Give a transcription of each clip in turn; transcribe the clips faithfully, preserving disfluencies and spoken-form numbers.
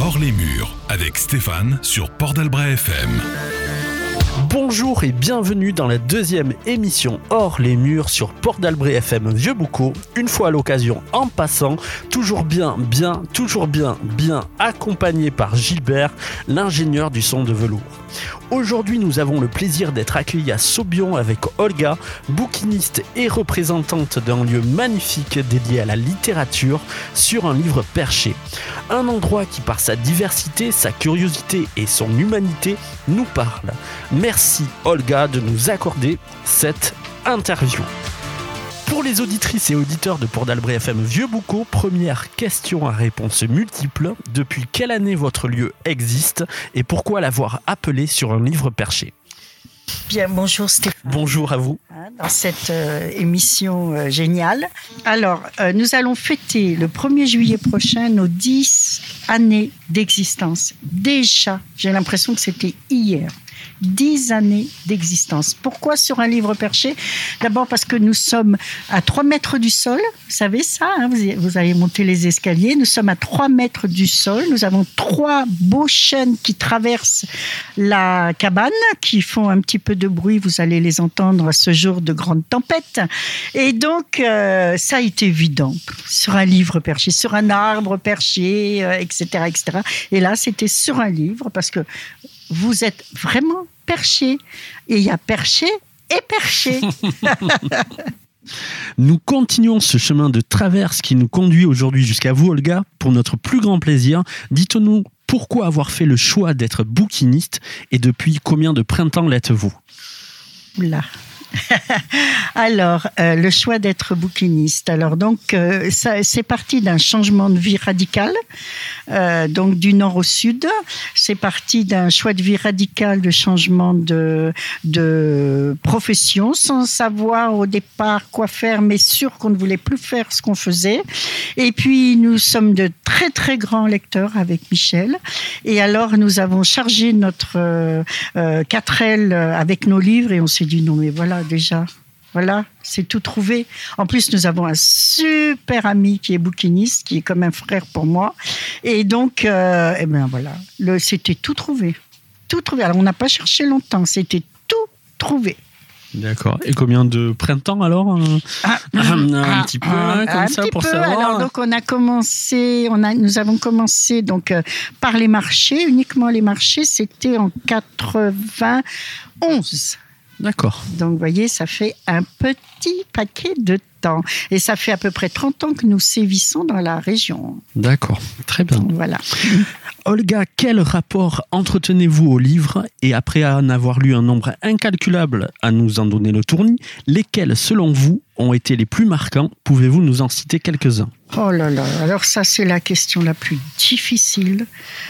Hors les murs avec Stéphane sur Port d'Albret F M. Bonjour et bienvenue dans la deuxième émission Hors les murs sur Port d'Albret F M Vieux-Boucau. Une fois à l'occasion, en passant, toujours bien, bien, toujours bien, bien accompagné par Gilbert, l'ingénieur du son de velours. Aujourd'hui, nous avons le plaisir d'être accueillis à Saubion avec Olga, bouquiniste et représentante d'un lieu magnifique dédié à la littérature sur un livre perché. Un endroit qui, par sa diversité, sa curiosité et son humanité, nous parle. Merci Olga de nous accorder cette interview. Pour les auditrices et auditeurs de Port d'Albret F M Vieux-Boucau, première question à réponse multiple. Depuis quelle année votre lieu existe et pourquoi l'avoir appelé sur un livre perché ? Bien, bonjour Stéphane. Bonjour à vous. Dans cette euh, émission euh, géniale. Alors, euh, nous allons fêter le premier juillet prochain nos dix années d'existence. Déjà, j'ai l'impression que c'était hier. Dix années d'existence. Pourquoi sur un livre perché ? D'abord parce que nous sommes à trois mètres du sol. Vous savez ça, hein, vous, vous avez monté les escaliers. Nous sommes à trois mètres du sol. Nous avons trois beaux chênes qui traversent la cabane, qui font un petit peu de bruit. Vous allez les entendre à ce jour de grande tempête. Et donc, euh, ça a été évident sur un livre perché, sur un arbre perché, euh, et cetera, et cetera. Et là, c'était sur un livre parce que vous êtes vraiment perché. Et il y a perché et perché. Nous continuons ce chemin de traverse qui nous conduit aujourd'hui jusqu'à vous, Olga. Pour notre plus grand plaisir, dites-nous pourquoi avoir fait le choix d'être bouquiniste et depuis combien de printemps l'êtes-vous ? Oula. Alors, euh, le choix d'être bouquiniste. Alors, donc, euh, ça, c'est parti d'un changement de vie radical, euh, donc du nord au sud. C'est parti d'un choix de vie radical, de changement de, de profession, sans savoir au départ quoi faire, mais sûr qu'on ne voulait plus faire ce qu'on faisait. Et puis, nous sommes de très, très grands lecteurs avec Michel. Et alors, nous avons chargé notre euh, euh, quatre L avec nos livres et on s'est dit, non, mais voilà, déjà, voilà, c'est tout trouvé. En plus, nous avons un super ami qui est bouquiniste, qui est comme un frère pour moi. Et donc, euh, eh ben voilà, le, c'était tout trouvé. Tout trouvé. Alors, on n'a pas cherché longtemps, c'était tout trouvé. D'accord. Et combien de printemps alors ? ah, Un, ah, petit peu, ah, hein, comme un ça, petit pour peu. savoir. Alors, donc, on a commencé, on a, nous avons commencé donc, euh, par les marchés, uniquement les marchés, c'était en quatre-vingt-onze. D'accord. Donc, vous voyez, ça fait un petit paquet de temps. Et ça fait à peu près trente ans que nous sévissons dans la région. D'accord, très bien. Voilà. Olga, quel rapport entretenez-vous au livre ? Et après en avoir lu un nombre incalculable à nous en donner le tournis, lesquels, selon vous, ont été les plus marquants ? Pouvez-vous nous en citer quelques-uns ? Oh là là, alors ça c'est la question la plus difficile,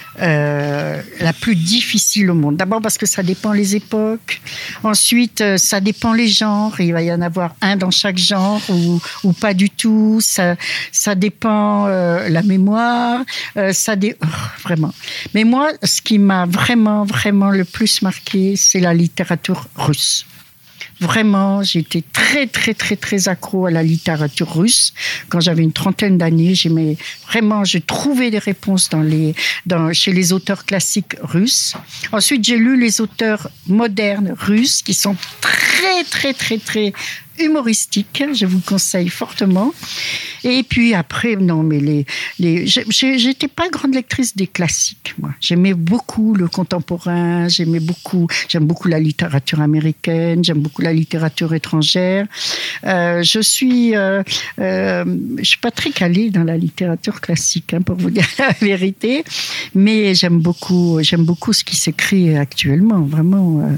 euh, la plus difficile au monde. D'abord parce que ça dépend les époques, ensuite ça dépend les genres, il va y en avoir un dans chaque genre ou, ou pas du tout, ça, ça dépend euh, la mémoire, euh, ça dé... oh, vraiment. Mais moi, ce qui m'a vraiment, vraiment le plus marqué, c'est la littérature russe. Vraiment, j'étais très, très, très, très accro à la littérature russe. Quand j'avais une trentaine d'années, j'aimais vraiment, je trouvais des réponses dans les, dans, chez les auteurs classiques russes. Ensuite, j'ai lu les auteurs modernes russes qui sont très, très, très, très humoristiques. Je vous conseille fortement. Et puis après, non, mais les, les, j'étais pas grande lectrice des classiques, moi. J'aimais beaucoup le contemporain, j'aimais beaucoup, j'aime beaucoup la littérature américaine, j'aime beaucoup la littérature étrangère. Euh, je suis, euh, euh, je suis pas très calée dans la littérature classique, hein, pour vous dire la vérité, mais j'aime beaucoup, j'aime beaucoup ce qui s'écrit actuellement, vraiment. Euh,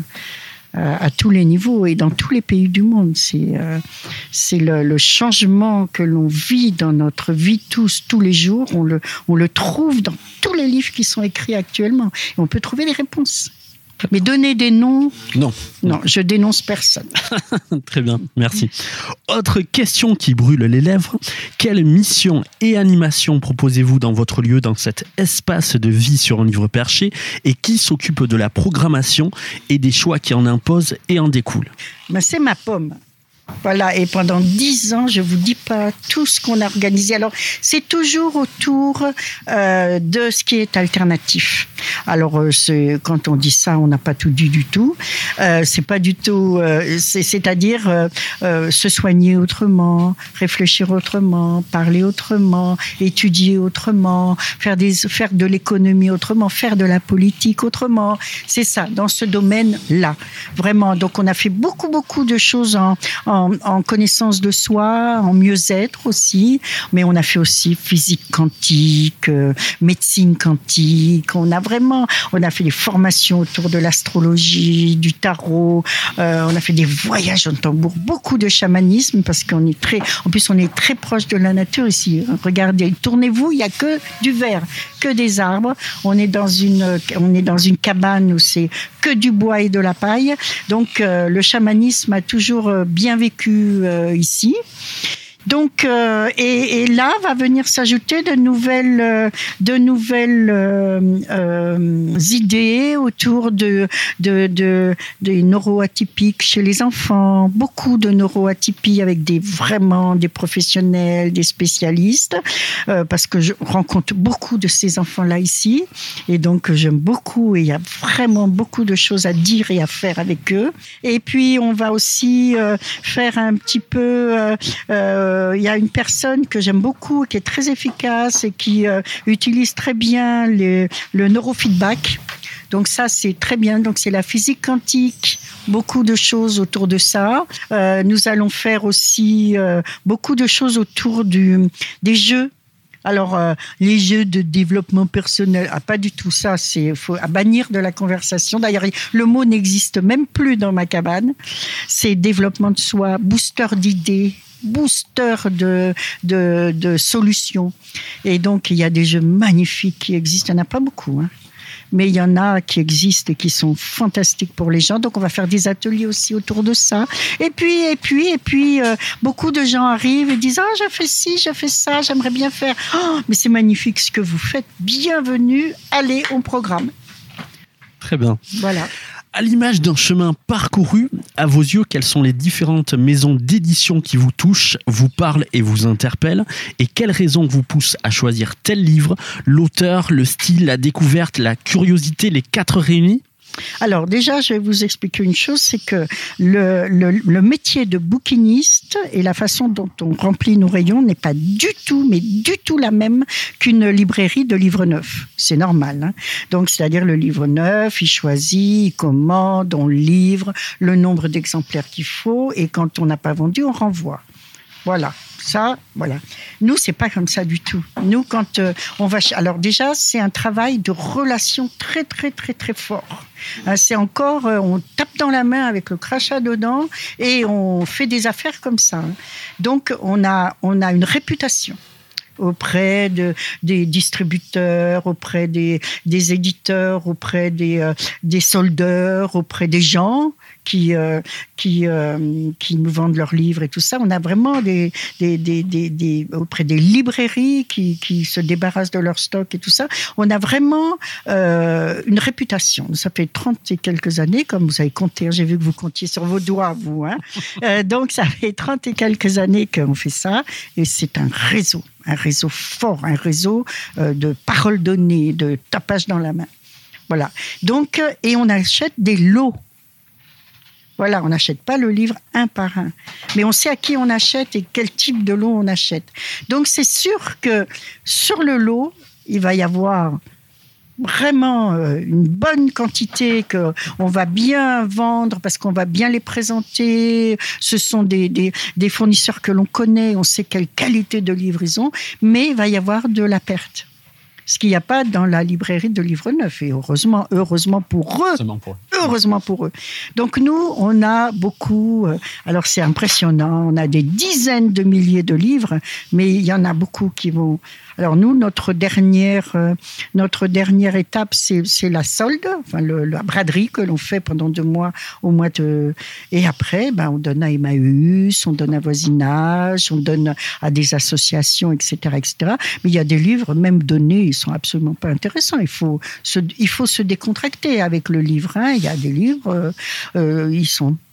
à tous les niveaux et dans tous les pays du monde. C'est, euh, c'est le, le changement que l'on vit dans notre vie tous, tous les jours. On le, on le trouve dans tous les livres qui sont écrits actuellement. Et on peut trouver des réponses. Mais donner des noms... Non. Non, je dénonce personne. Très bien, merci. Autre question qui brûle les lèvres. Quelle mission et animation proposez-vous dans votre lieu, dans cet espace de vie sur un livre perché ? Et qui s'occupe de la programmation et des choix qui en imposent et en découlent ? Ben, c'est ma pomme. Voilà, et pendant dix ans, je vous dis pas tout ce qu'on a organisé. Alors, c'est toujours autour euh, de ce qui est alternatif. Alors, euh, c'est, quand on dit ça, on n'a pas tout dit du tout. Euh, c'est pas du tout, euh, c'est, c'est-à-dire euh, euh, se soigner autrement, réfléchir autrement, parler autrement, étudier autrement, faire des, faire de l'économie autrement, faire de la politique autrement. C'est ça, dans ce domaine-là, vraiment. Donc, on a fait beaucoup, beaucoup de choses en, en En, en connaissance de soi, en mieux-être aussi, mais on a fait aussi physique quantique, euh, médecine quantique, on a vraiment, on a fait des formations autour de l'astrologie, du tarot, euh, on a fait des voyages en tambour, beaucoup de chamanisme, parce qu'on est très, en plus on est très proche de la nature ici. Regardez, tournez-vous, il n'y a que du vert, que des arbres, on est dans une, on est dans une cabane où c'est que du bois et de la paille, donc euh, le chamanisme a toujours bien vécu euh, ici. Donc, euh, et, et là va venir s'ajouter de nouvelles, euh, de nouvelles euh, euh, idées autour de, de, de, des neuroatypiques chez les enfants. Beaucoup de neuroatypies avec des, vraiment des professionnels, des spécialistes, euh, parce que je rencontre beaucoup de ces enfants-là ici. Et donc, j'aime beaucoup et il y a vraiment beaucoup de choses à dire et à faire avec eux. Et puis, on va aussi euh, faire un petit peu... Euh, euh, il y a une personne que j'aime beaucoup, qui est très efficace et qui euh, utilise très bien les, le neurofeedback. Donc ça, c'est très bien. Donc c'est la physique quantique, beaucoup de choses autour de ça. Euh, nous allons faire aussi euh, beaucoup de choses autour du, des jeux. Alors, euh, les jeux de développement personnel, ah, pas du tout ça, c'est faut à bannir de la conversation. D'ailleurs, le mot n'existe même plus dans ma cabane. C'est développement de soi, booster d'idées, booster de, de, de solutions. Et donc, il y a des jeux magnifiques qui existent. Il n'y en a pas beaucoup, hein. Mais il y en a qui existent et qui sont fantastiques pour les gens. Donc, on va faire des ateliers aussi autour de ça. Et puis, et puis, et puis, euh, beaucoup de gens arrivent et disent « Ah, je fais ci, je fais ça, j'aimerais bien faire. Oh, mais c'est magnifique ce que vous faites. Bienvenue, allez au programme. » Très bien. Voilà. À l'image d'un chemin parcouru, à vos yeux, quelles sont les différentes maisons d'édition qui vous touchent, vous parlent et vous interpellent? Et quelles raisons vous poussent à choisir tel livre? L'auteur, le style, la découverte, la curiosité, les quatre réunis? Alors déjà, je vais vous expliquer une chose, c'est que le, le, le métier de bouquiniste et la façon dont on remplit nos rayons n'est pas du tout, mais du tout la même qu'une librairie de livres neufs. C'est normal, hein. Donc, c'est-à-dire le livre neuf, il choisit, il commande, on livre le nombre d'exemplaires qu'il faut et quand on n'a pas vendu, on renvoie. Voilà. Ça, voilà. Nous, c'est pas comme ça du tout. Nous, quand euh, on va... Alors déjà, c'est un travail de relation très, très, très, très fort. Hein, c'est encore... Euh, on tape dans la main avec le crachat dedans et on fait des affaires comme ça. Hein. Donc, on a, on a une réputation auprès de, des distributeurs, auprès des, des éditeurs, auprès des, euh, des soldeurs, auprès des gens qui, euh, qui, euh, qui nous vendent leurs livres et tout ça. On a vraiment des, des, des, des, des, auprès des librairies qui, qui se débarrassent de leur stock et tout ça. On a vraiment euh, une réputation. Ça fait trente et quelques années, comme vous avez compté. J'ai vu que vous comptiez sur vos doigts, vous. Hein. Euh, donc, ça fait trente et quelques années qu'on fait ça. Et c'est un réseau. Un réseau fort, un réseau euh, de paroles données, de tapage dans la main. Voilà. Donc, euh, et on achète des lots. Voilà, on n'achète pas le livre un par un. Mais on sait à qui on achète et quel type de lot on achète. Donc, c'est sûr que sur le lot, il va y avoir vraiment une bonne quantité qu'on va bien vendre parce qu'on va bien les présenter. Ce sont des, des, des fournisseurs que l'on connaît, on sait quelle qualité de livre ils ont, mais il va y avoir de la perte. Ce qu'il n'y a pas dans la librairie de livres neufs. Et heureusement, heureusement pour eux. Pour eux. Heureusement pour eux. Donc nous, on a beaucoup... Euh, alors c'est impressionnant, on a des dizaines de milliers de livres, mais il y en a beaucoup qui vont... Alors nous, notre dernière, euh, notre dernière étape, c'est, c'est la solde, enfin le, la braderie que l'on fait pendant deux mois au mois de... Et après, ben, on donne à Emmaüs, on donne à Voisinage, on donne à des associations, et cetera, et cetera. Mais il y a des livres, même donnés, ils sont absolument pas intéressants. Il faut se, il faut se décontracter avec le livre. Hein. Il y a des livres, euh, euh, ils sont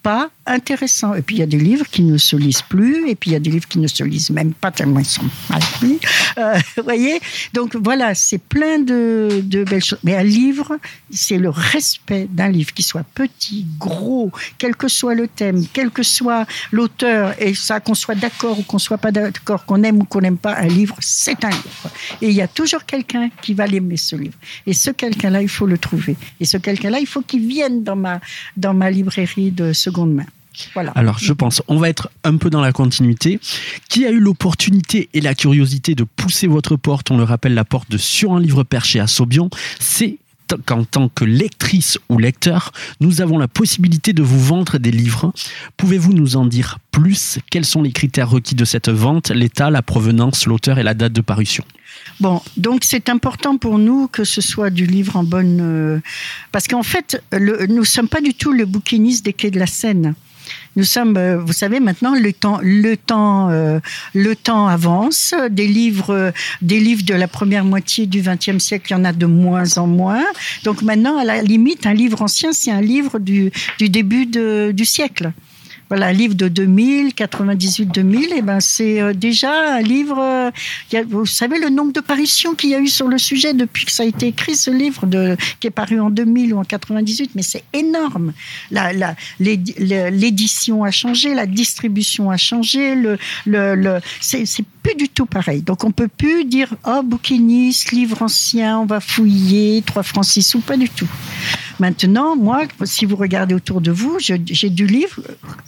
pas intéressants. Et puis il y a des livres qui ne se lisent plus, et puis il y a des livres qui ne se lisent même pas tellement ils sont mal pris. Euh, vous voyez ? Donc voilà, c'est plein de, de belles choses. Mais un livre, c'est le respect d'un livre, qu'il soit petit, gros, quel que soit le thème, quel que soit l'auteur, et ça, qu'on soit d'accord ou qu'on soit pas d'accord, qu'on aime ou qu'on n'aime pas, un livre, c'est un livre. Et il y a toujours quelqu'un qui va l'aimer, ce livre. Et ce quelqu'un-là, il faut le trouver. Et ce quelqu'un-là, il faut qu'il vienne dans ma, dans ma librairie de seconde main. Voilà. Alors, je pense, on va être un peu dans la continuité. Qui a eu l'opportunité et la curiosité de pousser votre porte ? On le rappelle, la porte de Sur un livre perché à Saubion, c'est qu'en tant que lectrice ou lecteur, nous avons la possibilité de vous vendre des livres. Pouvez-vous nous en dire plus ? Quels sont les critères requis de cette vente ? L'état, la provenance, l'auteur et la date de parution ? Bon, donc c'est important pour nous que ce soit du livre en bonne... Euh, parce qu'en fait, le, nous ne sommes pas du tout le bouquiniste des quais de la Seine. Nous sommes, vous savez, maintenant le temps, le temps, euh, le temps avance. Des livres, des livres de la première moitié du vingtième siècle, il y en a de moins en moins. Donc maintenant, à la limite, un livre ancien, c'est un livre du, du début de, du siècle. Voilà, un livre de deux mille, quatre-vingt-dix-huit deux mille, et ben c'est euh, déjà un livre... Euh, y a, vous savez le nombre de parutions qu'il y a eu sur le sujet depuis que ça a été écrit, ce livre de, qui est paru en deux mille ou en quatre-vingt-dix-huit, mais c'est énorme. La, la, l'édition a changé, la distribution a changé, le, le, le, c'est, c'est plus du tout pareil. Donc on peut plus dire « Oh, bouquiniste, livre ancien, on va fouiller, trois francs six sous », pas du tout. Maintenant, moi, si vous regardez autour de vous, je, j'ai du livre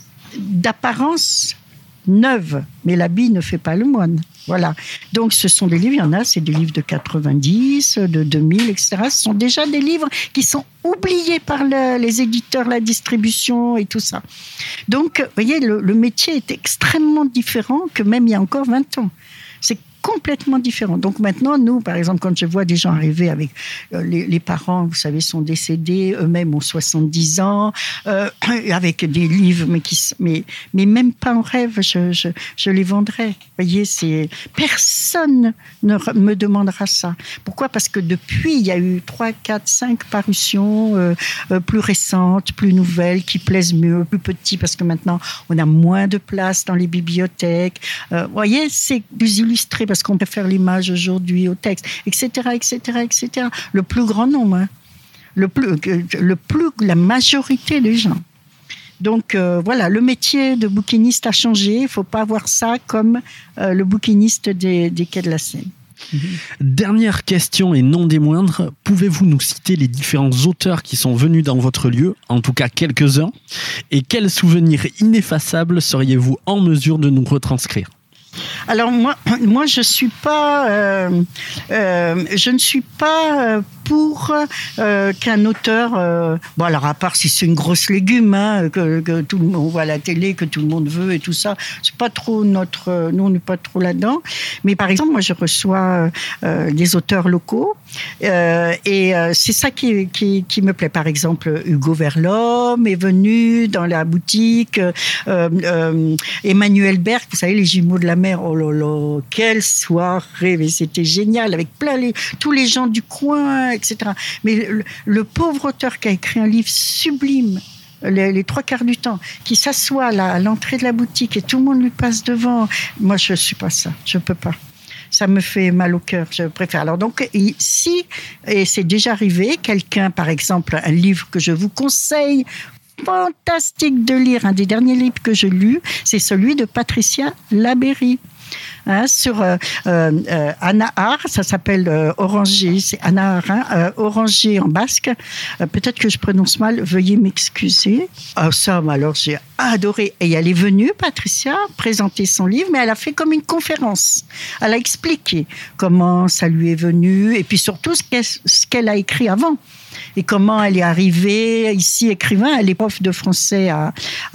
d'apparence neuve, mais l'habit ne fait pas le moine. Voilà. Donc, ce sont des livres, il y en a, c'est des livres de quatre-vingt-dix, de deux mille, et cetera. Ce sont déjà des livres qui sont oubliés par le, les éditeurs, la distribution et tout ça. Donc, vous voyez, le, le métier est extrêmement différent que même il y a encore vingt ans. C'est complètement différent. Donc maintenant, nous, par exemple, quand je vois des gens arriver avec euh, les, les parents, vous savez, sont décédés, eux-mêmes ont soixante-dix ans, euh, avec des livres, mais, qui, mais, mais même pas en rêve, je, je, je les vendrais. Vous voyez, c'est, personne ne me demandera ça. Pourquoi ? Parce que depuis, il y a eu trois, quatre, cinq parutions euh, euh, plus récentes, plus nouvelles, qui plaisent mieux, plus petits, parce que maintenant, on a moins de place dans les bibliothèques. Euh, vous voyez, c'est plus illustré, parce qu'on préfère l'image aujourd'hui au texte, et cetera, et cetera, et cetera. Le plus grand nombre, hein. le plus, le plus, la majorité des gens. Donc euh, voilà, le métier de bouquiniste a changé. Il ne faut pas voir ça comme euh, le bouquiniste des, des quais de la Seine. Mmh. Dernière question et non des moindres, pouvez-vous nous citer les différents auteurs qui sont venus dans votre lieu, en tout cas quelques-uns, et quels souvenirs ineffaçables seriez-vous en mesure de nous retranscrire ? Alors moi, moi je suis pas, euh, euh, je ne suis pas euh, pour euh, qu'un auteur, euh, bon alors à part si c'est une grosse légume, hein, que, que tout le monde on voit à la télé, que tout le monde veut et tout ça, c'est pas trop notre, nous on n'est pas trop là-dedans. Mais par exemple, moi je reçois euh, des auteurs locaux euh, et euh, c'est ça qui, qui, qui me plaît. Par exemple, Hugo Verlhomme est venu dans la boutique, euh, euh, Emmanuel Berg, vous savez les jumeaux de la mer. Oh là là, quelle soirée, mais c'était génial, avec plein les, tous les gens du coin, et cetera. Mais le, le pauvre auteur qui a écrit un livre sublime, les, les trois quarts du temps, qui s'assoit là, à l'entrée de la boutique et tout le monde lui passe devant, moi je ne suis pas ça, je ne peux pas. Ça me fait mal au cœur, je préfère. Alors donc, si, et c'est déjà arrivé, quelqu'un, par exemple, un livre que je vous conseille, fantastique de lire, un des derniers livres que j'ai lus, c'est celui de Patricia Labeyrie. Hein, sur euh, euh, Anahar, ça s'appelle euh, Oranger, c'est Anahar, hein, euh, Oranger en basque. Euh, peut-être que je prononce mal, veuillez m'excuser. Ah, ça, alors j'ai adoré. Et elle est venue, Patricia, présenter son livre, mais elle a fait comme une conférence. Elle a expliqué comment ça lui est venu, et puis surtout ce qu'elle, ce qu'elle a écrit avant. Et comment elle est arrivée ici écrivain. Elle est prof de français à...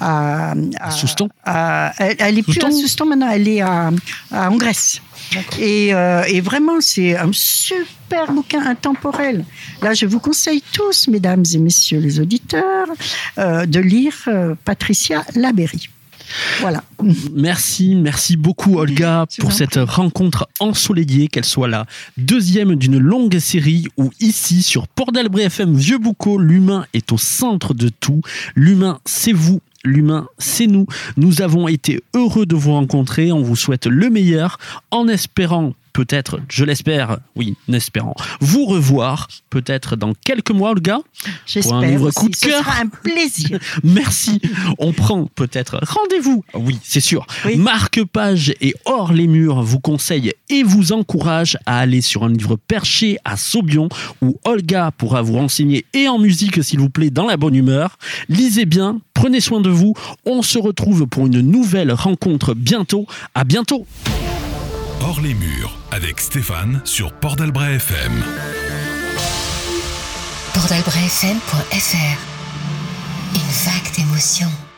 À, à Souston à, Elle, elle est plus à Souston maintenant, elle est à, à en Grèce. Et, euh, et vraiment, c'est un super bouquin intemporel. Là, je vous conseille tous, mesdames et messieurs les auditeurs, euh, de lire euh, Patricia Labeyrie. Voilà. Merci, merci beaucoup Olga pour cette rencontre ensoleillée, qu'elle soit la deuxième d'une longue série où ici sur Port d'Albret F M Vieux Boucau, l'humain est au centre de tout. L'humain, c'est vous l'humain, c'est nous. Nous avons été heureux de vous rencontrer. On vous souhaite le meilleur en espérant peut-être, je l'espère, oui, en espérant, vous revoir peut-être dans quelques mois, Olga. J'espère pour un livre aussi. coup de Ce cœur. sera un plaisir. Merci. On prend peut-être rendez-vous. Oui, c'est sûr. Oui. Marque-Page et Hors les murs vous conseille et vous encourage à aller sur un livre perché à Saubion où Olga pourra vous renseigner et en musique, s'il vous plaît, dans la bonne humeur. Lisez bien, prenez soin de vous. On se retrouve pour une nouvelle rencontre bientôt. À bientôt. Hors les murs avec Stéphane sur Port d'Albret F M. port d'albret f m point f r. Une vague d'émotions.